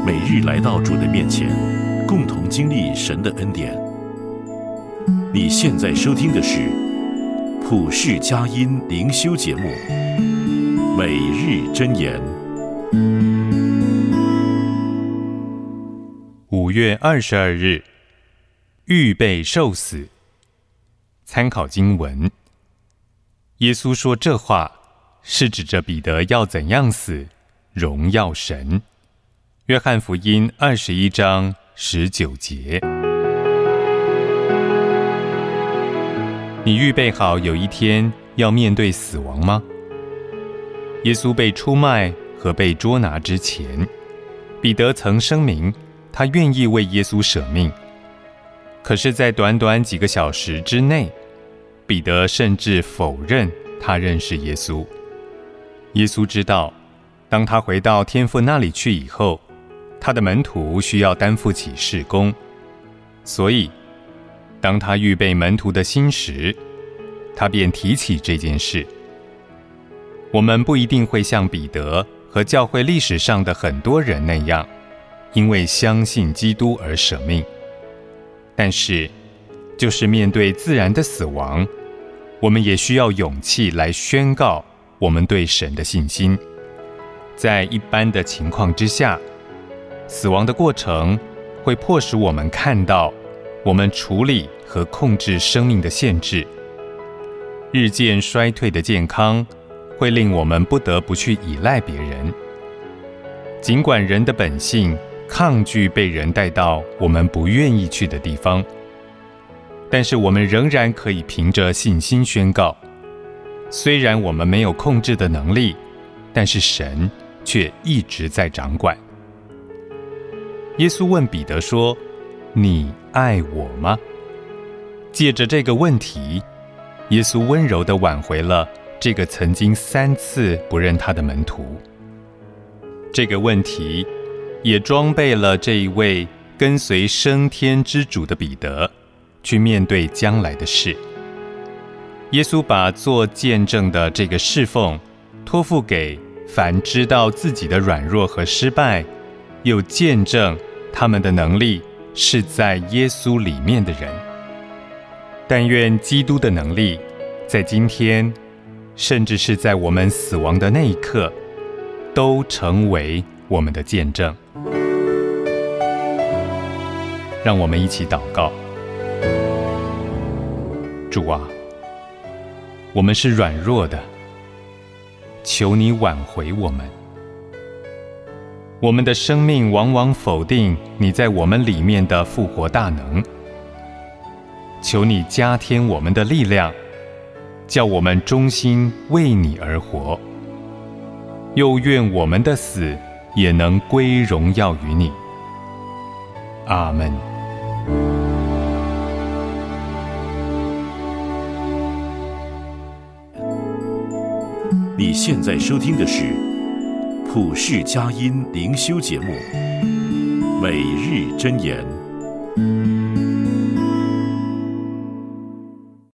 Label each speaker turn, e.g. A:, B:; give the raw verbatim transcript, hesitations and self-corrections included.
A: 每日来到主的面前，共同经历神的恩典。你现在收听的是普世佳音灵修节目《每日箴言》。
B: 五月二十二日，预备受死。参考经文，耶稣说这话是指着彼得要怎样死，荣耀神。约翰福音二十一章十九节。你预备好有一天要面对死亡吗？耶稣被出卖和被捉拿之前，彼得曾声明他愿意为耶稣舍命。可是在短短几个小时之内，彼得甚至否认他认识耶稣。耶稣知道，当他回到天父那里去以后，他的门徒需要担负起事工，所以当他预备门徒的心时，他便提起这件事。我们不一定会像彼得和教会历史上的很多人那样，因为相信基督而舍命，但是就是面对自然的死亡，我们也需要勇气来宣告我们对神的信心。在一般的情况之下，死亡的过程会迫使我们看到我们处理和控制生命的限制。日渐衰退的健康会令我们不得不去依赖别人。尽管人的本性抗拒被人带到我们不愿意去的地方，但是我们仍然可以凭着信心宣告，虽然我们没有控制的能力，但是神却一直在掌管。耶稣问彼得说：你爱我吗？借着这个问题，耶稣温柔地挽回了这个曾经三次不认他的门徒。这个问题也装备了这一位跟随升天之主的彼得，去面对将来的事。耶稣把做见证的这个侍奉托付给凡知道自己的软弱和失败，又见证他们的能力是在耶稣里面的人。但愿基督的能力在今天，甚至是在我们死亡的那一刻，都成为我们的见证。让我们一起祷告。主啊，我们是软弱的，求你挽回我们。我们的生命往往否定你在我们里面的复活大能，求你加添我们的力量，叫我们忠心为你而活，又愿我们的死也能归荣耀于你。阿们。
A: 你现在收听的是普世佳音灵修节目《每日箴言》。